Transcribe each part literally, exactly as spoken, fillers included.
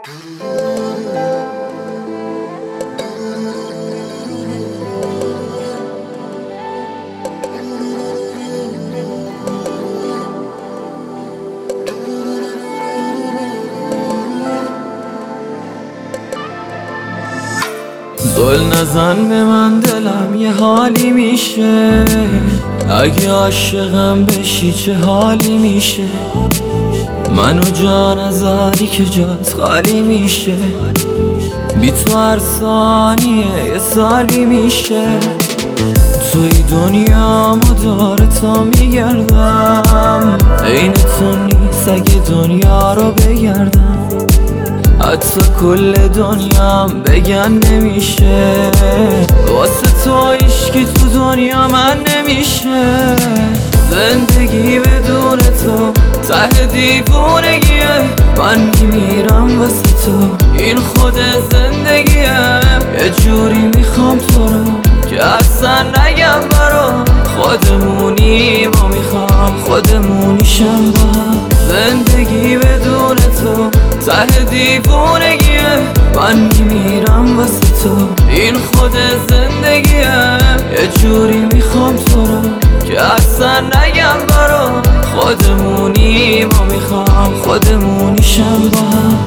زل نزن به من، دلم یه حالی میشه. اگه عاشقم بشی چه حالی میشه. منو جا نذاری که جات خالی میشه. بی تو هر ثانیه یه سالی میشه. توی دنیا داره تا میگردم، عین تو نیست اگه دنیا رو بگردم. حتی کل دنیام بگن نمیشه، واسه تو عشقی تو دنیا من نمیشه. زندگی بدون تو ته دیوونگیه، من میمیرم واسه تو، این خود زندگیه. یه جوری میخوام تو رو که اصلا نگم برا، خودمونی ما میخوام خودمونیشم با هم. زندگی بدون تو ته دیوونگیه، من میمیرم واسه تو، این خود زندگیه. یه جوری میخوام تو رو که اصلا نگم برا، خودمونی ما میخوام خودمونیشم با هم.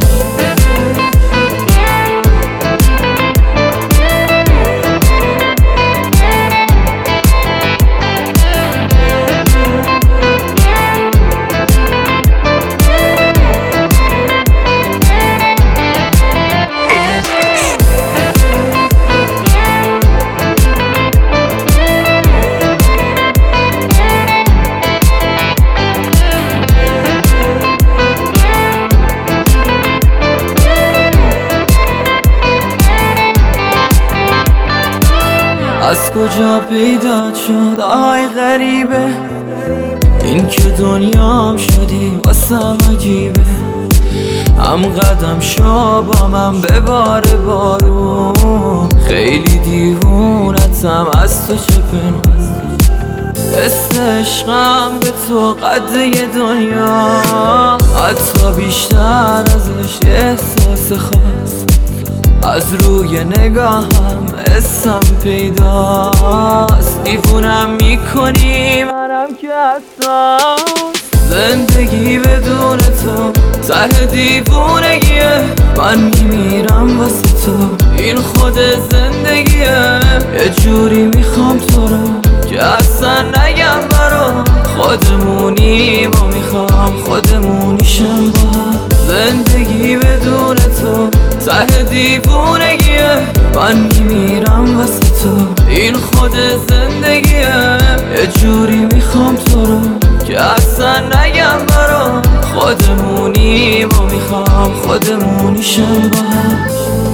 از کجا پیدا شد آی غریبه، این که دنیام شدی واسم عجیبه. هم قدم شو با من به بار بارون، خیلی دیوونتم از تو چه پنهون. حس عشقم به تو قد دنیا، حتی بیشتر ازش احساس خاص. از روی نگاهم اسم پیداست، دیوونم میکنی منم که حساس. زندگی بدون تو ته دیوونگیه، من میمیرم واسه تو، این خود زندگیه. یه جوری میخوام تو رو که اصلا نگم برا، خودمونی ما میخوام خودمونیشم با هم. زندگی بدون تو ته دیوونگیه، من میمیرم واسه تو، این خود زندگیه. یه جوری میخوام تو رو که اصلا نگم برا، خودمونی ما میخوام خودمونیشم با هم.